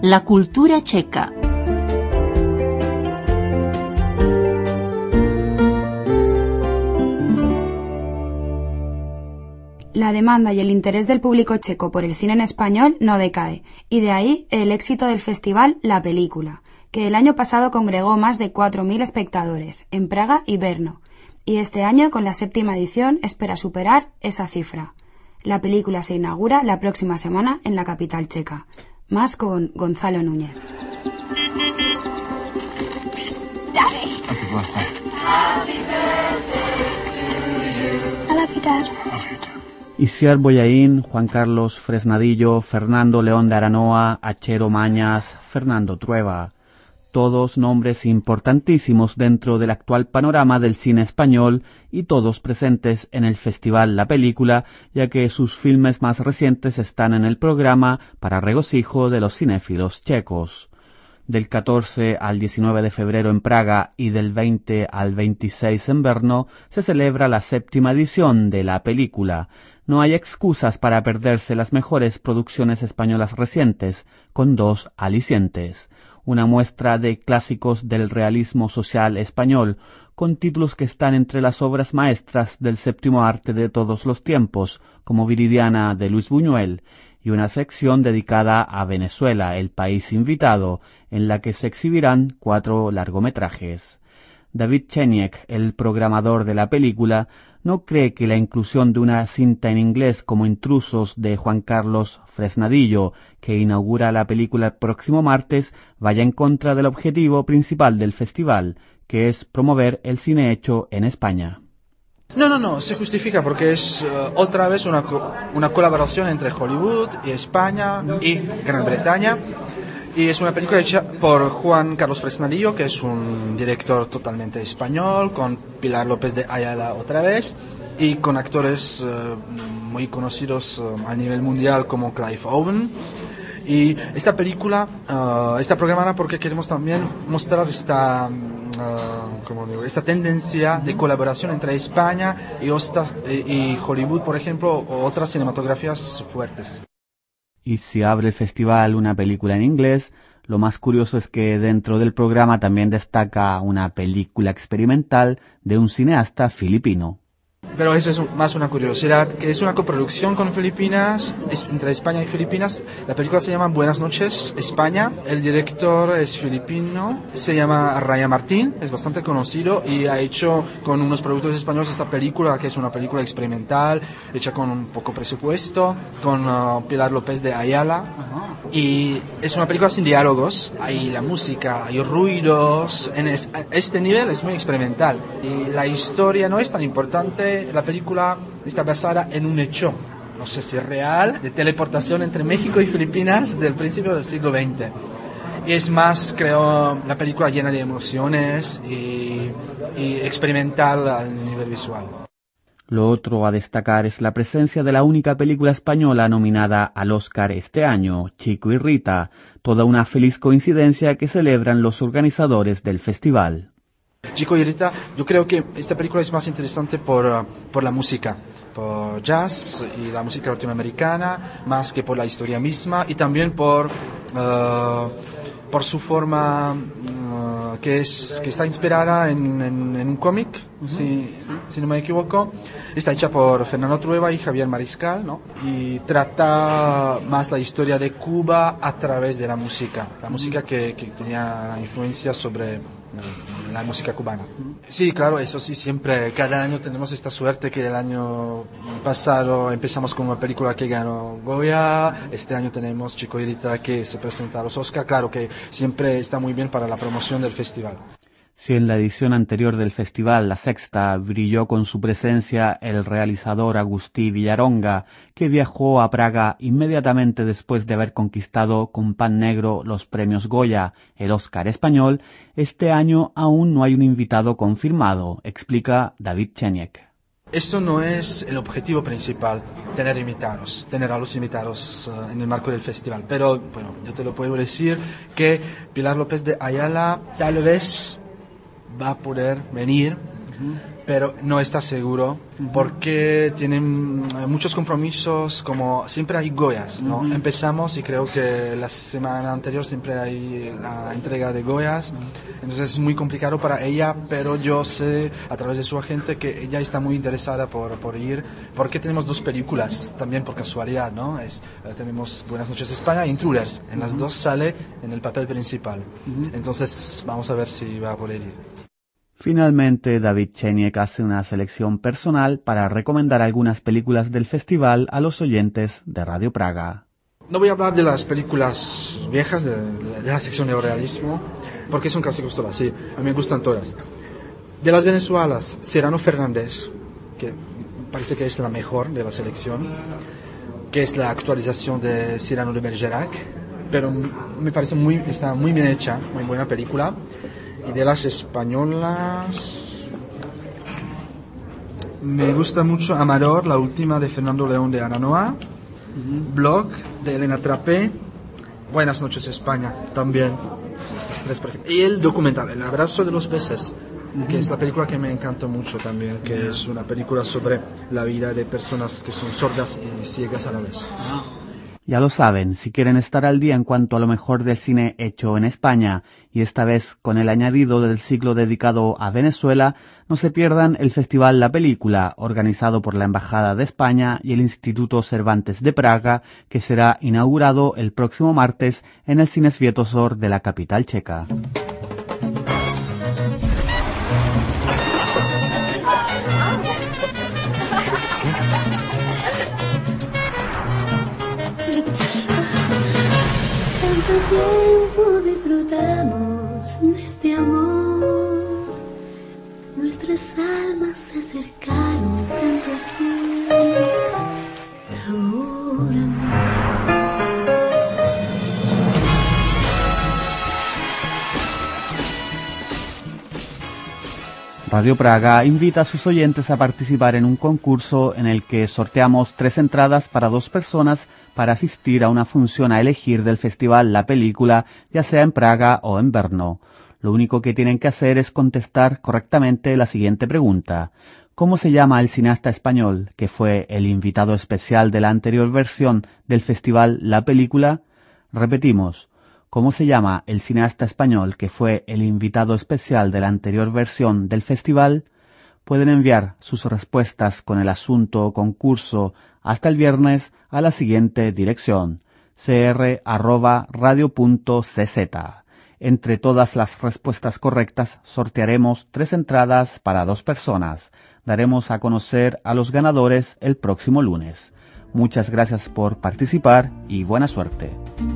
La cultura checa. La demanda y el interés del público checo por el cine en español no decae, y de ahí el éxito del festival La Película, que el año pasado congregó más de 4.000 espectadores en Praga y Brno, y este año con la 7ª edición espera superar esa cifra. La película se inaugura la próxima semana en la capital checa. Más con Gonzalo Núñez. Daddy. Happy birthday. I love you, Dad. Isiar Boyaín, Juan Carlos Fresnadillo, Fernando León de Aranoa, Achero Mañas, Fernando Trueba. Todos nombres importantísimos dentro del actual panorama del cine español y todos presentes en el Festival La Película, ya que sus filmes más recientes están en el programa para regocijo de los cinéfilos checos. Del 14 al 19 de febrero en Praga y del 20 al 26 en Brno se celebra la 7ª edición de La Película. No hay excusas para perderse las mejores producciones españolas recientes, con 2 alicientes. Una muestra de clásicos del realismo social español, con títulos que están entre las obras maestras del séptimo arte de todos los tiempos, como Viridiana de Luis Buñuel, y una sección dedicada a Venezuela, el país invitado, en la que se exhibirán 4 largometrajes. David Cheniek, el programador de La Película, no cree que la inclusión de una cinta en inglés como Intrusos de Juan Carlos Fresnadillo, que inaugura la película el próximo martes, vaya en contra del objetivo principal del festival, que es promover el cine hecho en España. No, se justifica porque es otra vez una colaboración entre Hollywood y España y Gran Bretaña. Y es una película hecha por Juan Carlos Fresnadillo, que es un director totalmente español, con Pilar López de Ayala otra vez, y con actores muy conocidos a nivel mundial como Clive Owen. Y esta película está programada porque queremos también mostrar esta tendencia de colaboración entre España y Hollywood, por ejemplo, o otras cinematografías fuertes. Y si abre el festival una película en inglés, lo más curioso es que dentro del programa también destaca una película experimental de un cineasta filipino. Pero eso es más una curiosidad, que es una coproducción con Filipinas, entre España y Filipinas. La película se llama Buenas noches, España. El director es filipino, se llama Raya Martín, es bastante conocido y ha hecho con unos productores españoles esta película, que es una película experimental, hecha con un poco presupuesto, con Pilar López de Ayala. Y es una película sin diálogos, hay la música, hay ruidos, este nivel es muy experimental. Y la historia no es tan importante. La película está basada en un hecho, no sé si es real, de teleportación entre México y Filipinas del principio del siglo XX. Y es más, creo, la película llena de emociones y experimental al nivel visual. Lo otro a destacar es la presencia de la única película española nominada al Oscar este año, Chico y Rita, toda una feliz coincidencia que celebran los organizadores del festival. Chico y Rita, yo creo que esta película es más interesante por la música, por jazz y la música latinoamericana, más que por la historia misma, y también por su forma que está inspirada en un cómic, si no me equivoco. Está hecha por Fernando Trueba y Javier Mariscal, ¿no? Y trata más la historia de Cuba a través de la música que tenía la influencia sobre la música cubana. Sí, claro, eso sí, siempre, cada año tenemos esta suerte que el año pasado empezamos con una película que ganó Goya, este año tenemos Chico y Rita que se presenta a los Oscar, claro que siempre está muy bien para la promoción del festival. Si en la edición anterior del festival, la sexta, brilló con su presencia el realizador Agustí Villaronga, que viajó a Praga inmediatamente después de haber conquistado con Pan Negro los premios Goya, el Oscar español, este año aún no hay un invitado confirmado, explica David Cheniek. Esto no es el objetivo principal, tener a los invitados en el marco del festival, pero bueno, yo te lo puedo decir que Pilar López de Ayala tal vez va a poder venir pero no está seguro porque tienen muchos compromisos, como siempre hay Goyas, ¿no? Empezamos y creo que la semana anterior siempre hay la entrega de Goyas, entonces es muy complicado para ella, pero yo sé a través de su agente que ella está muy interesada por ir, porque tenemos 2 películas también por casualidad, ¿no? Tenemos Buenas noches España e Intruders, en las 2 sale en el papel principal, entonces vamos a ver si va a poder ir. Finalmente, David Cheniek hace una selección personal para recomendar algunas películas del festival a los oyentes de Radio Praga. No voy a hablar de las películas viejas, de la sección de realismo, porque son clásicos todas, sí, a mí me gustan todas. De las venezuelas, Cyrano Fernández, que parece que es la mejor de la selección, que es la actualización de Cyrano de Bergerac, pero me parece está muy bien hecha, muy buena película. Y de las españolas, me gusta mucho Amador, la última de Fernando León de Aranoa, Blog de Elena Trapé, Buenas noches España también, estas 3 por ejemplo. Y el documental El abrazo de los peces, que es la película que me encantó mucho también, que es una película sobre la vida de personas que son sordas y ciegas a la vez. Ya lo saben, si quieren estar al día en cuanto a lo mejor del cine hecho en España, y esta vez con el añadido del ciclo dedicado a Venezuela, no se pierdan el Festival La Película, organizado por la Embajada de España y el Instituto Cervantes de Praga, que será inaugurado el próximo martes en el Cine Svietozor de la capital checa. Tiempo disfrutamos de este amor, nuestras almas se acercaron tanto así, ahora no. Radio Praga invita a sus oyentes a participar en un concurso en el que sorteamos 3 entradas para 2 personas para asistir a una función a elegir del festival La Película, ya sea en Praga o en Brno. Lo único que tienen que hacer es contestar correctamente la siguiente pregunta. ¿Cómo se llama el cineasta español que fue el invitado especial de la anterior versión del festival La Película? Repetimos. ¿Cómo se llama el cineasta español que fue el invitado especial de la anterior versión del festival? Pueden enviar sus respuestas con el asunto concurso hasta el viernes a la siguiente dirección: cr@radio.cz. Entre todas las respuestas correctas sortearemos 3 entradas para 2 personas. Daremos a conocer a los ganadores el próximo lunes. Muchas gracias por participar y buena suerte.